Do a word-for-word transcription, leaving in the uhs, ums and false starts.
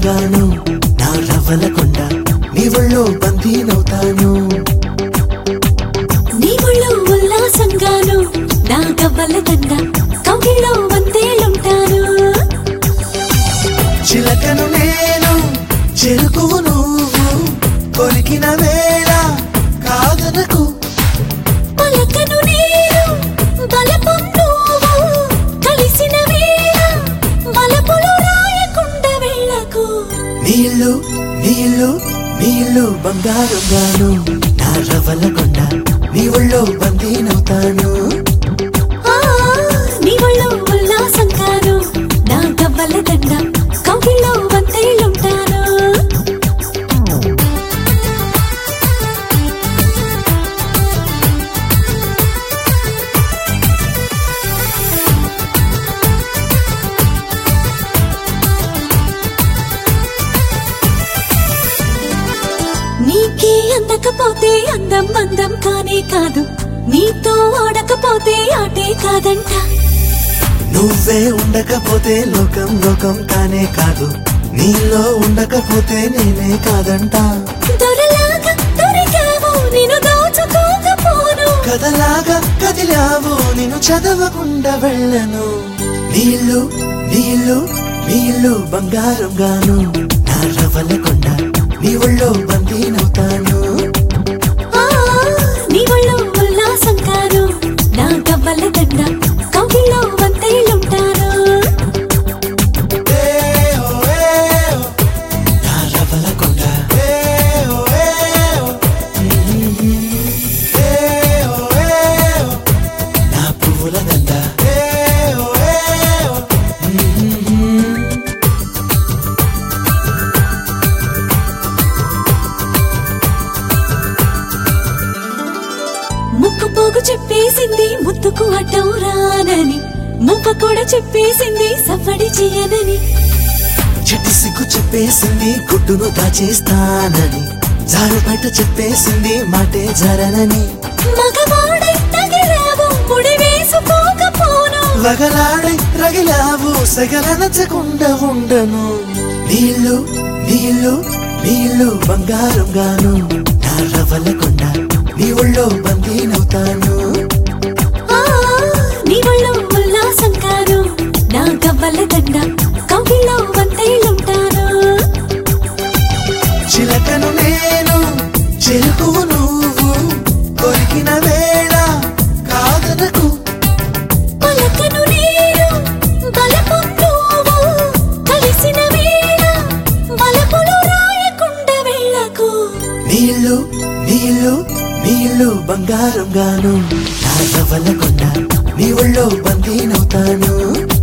గాను నా రవ్వల కొండ నీ ఒళ్ళో బందీనవుతాను నీ ఒళ్ళో ఉల్లాసంగాను నా గవ్వల దండ కౌగిల్లో వందేలుంటాను చిలకను నేను చెరుకువు నువ్వు కొరికిన వేళ కాదనకు పలకను నేను బలపం నువ్వు కలిసిన వేళ బలపులు రాయకుండా వెళ్ళకు నీళ్ళు నీళ్ళు నీళ్ళు బంగారం గాను నా రవ్వల కొండ నీ ఒళ్ళో బందీనవుతాను నీ ఒళ్ళో ఉల్లాసంగాను నా గవ్వల దండ కౌగిల్లో వందేలుంటాను నీకే అందకపోతే అందం అందం కానే కాదు నీతో ఆడకపోతే ఆటే కాదంట నువ్వే ఉండకపోతే లోకం లోకం కానే కాదు నీలో ఉండకపోతే నేనే కాదంట దొరలాగా దొరికావు నిన్ను దోచుకోకపోను కథలాగా కదిలావు నిన్ను చదవకుండా వెళ్ళను నీళ్ళు నీళ్ళు నీళ్ళు బంగారం గాను నా రవ్వల కొండ నీ ఒళ్ళో బందీనవుతాను నీ ఒళ్ళో ఉల్లాసం కాను నా గవ్వల దండ కౌగిల్లో వందేలుంటాను నా రవ్వల కొండ నా పువ్వుల దండ ముక్కు పోగు చెప్పేసింది ముత్తుకు అడ్డం రానని ముప్ప కూడా చెప్పేసింది సవ్వడి చేయనని చిట్టి సిగ్గు చెప్పేసింది గుడ్డును దాచేస్తానని జారు బయట చెప్పేసింది మాటే జరనని మగవాడై తగిలావు ముడి వేసుకోకపోను వగలాడై రగిలావు సగలనచకుండా ఉండను నీళ్ళు నీళ్ళు నీళ్ళు బంగారం గాను నా రవ్వల కొండ నీ ఒళ్ళో బందీనవుతాను నీ ఒళ్ళో ఉల్లాసం కాను నా గవ్వల దండ కౌగిల్లో వందేలుంటాను చిలకను నేను చెరుకువు నువ్వు కొరికిన వేళ కాదనకు పలకను నేను బలపం నువ్వు కలిసిన వేళ బలపులు రాయకుండా వెళ్ళకు నీళ్ళు నీళ్ళు నీళ్ళు బంగారం గాను నా రవ్వల కొండ నీ ఒళ్ళో బందీనవుతాను